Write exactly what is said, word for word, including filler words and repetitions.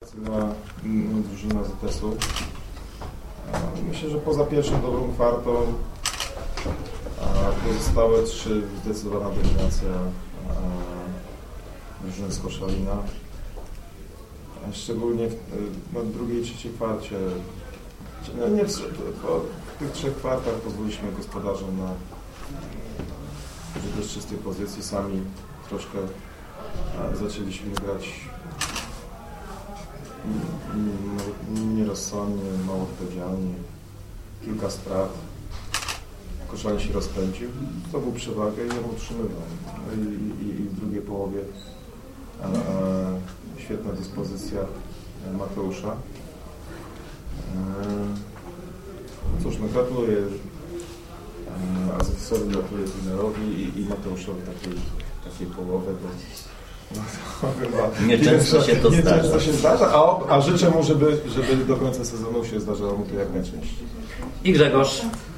atrakcyjna drużyna Z S u. Myślę, że poza pierwszą dobrą kwartą pozostałe trzy zdecydowana dominacja drużyny z Koszalina. Szczególnie w, no, drugiej i trzeciej kwarcie. No nie, w, w tych trzech kwartach pozwoliliśmy gospodarzom na że z czystej pozycji sami troszkę zaczęliśmy grać nierozsądnie, mało odpowiedzialnie, kilka strat. Koszalin się rozpędził, zdobył przewagę i ją utrzymywał. I, i, i w drugiej połowie a, a, świetna dyspozycja Mateusza. E, cóż, no gratuluję Azesowi, gratuluję trenerowi i, i Mateuszowi takiej, takiej połowy, bo no, nieczęsto się to nie zdarza. Często się zdarza, a, a życzę mu, żeby, żeby do końca sezonu się zdarzało mu to jak najczęściej. I Grzegorz.